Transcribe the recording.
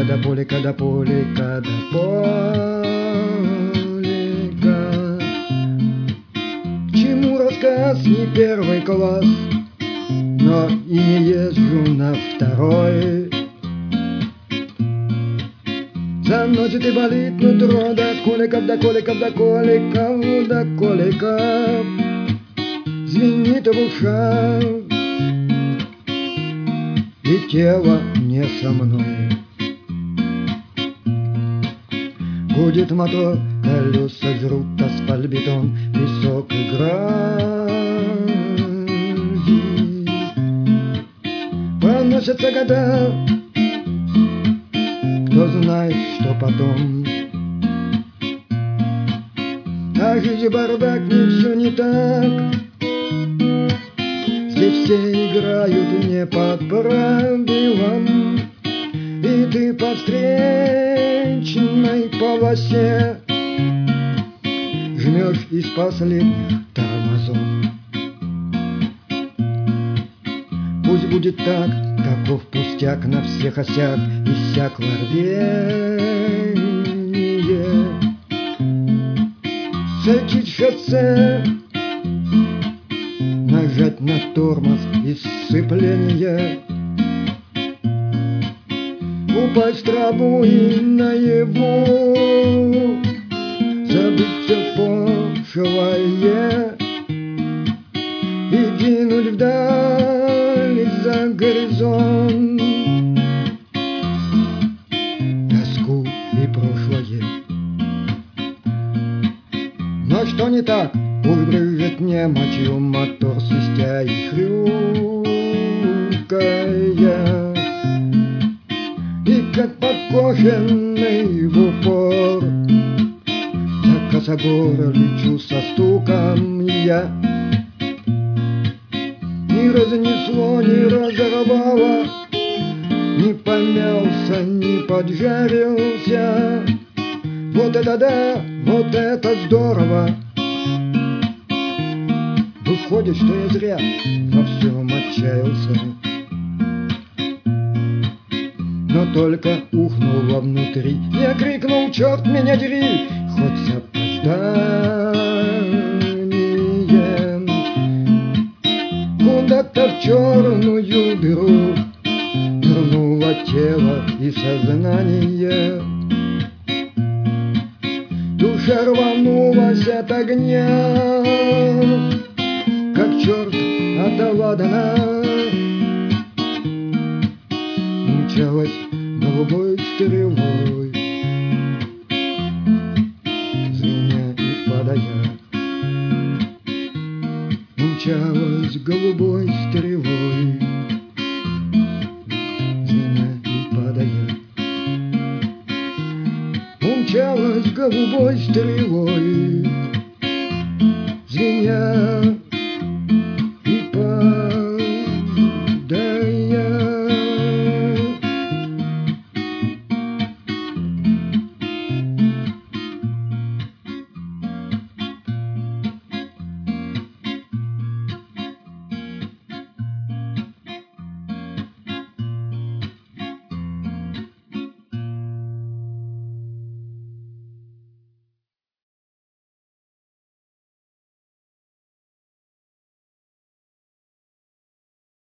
до полика, до полика, до полика. К чему рассказ, не первый класс, но и не езжу на второй. Заносит и болит нутро до коликов, до коликов, до коликов, до коликов. Звенит в ушах, и тело не со мной. Гудит мотор, колеса жрут асфальт-бетон, песок и гравий. Проносятся года, кто знает, что потом. А жизнь бардак, не все не так. Здесь все играют не по правилам, и ты по встречной полосе жмешь из последних тормозов. Пусть будет так, каков пустяк на всех осях, иссякло рвение. Сойти шоссе, нажать на тормоз и сцепление, упасть в траву и наяву забыть все пошлое и кинуть вдаль за горизонт тоску и прошлое. Но что не так? Уж брызжет немочью мотор, свистя и хрюкая, и как подкошенный в упор за косогор лечу со стуком я. Не разнесло, не разорвало, не помялся, не поджарился. Вот это да, вот это здорово. Выходит, что я зря во всем отчаялся, но только ухнуло внутри. Я крикнул: черт меня дери, хоть с опозданием. Куда-то в черную дыру нырнуло тело и сознание. Душа рванулась от огня, как черт от Аладдина, мчалась голубой стрелой, звеня и падая. Мчалась голубой стрелой, звеня и падая. Умчалась голубой стрелой, звеня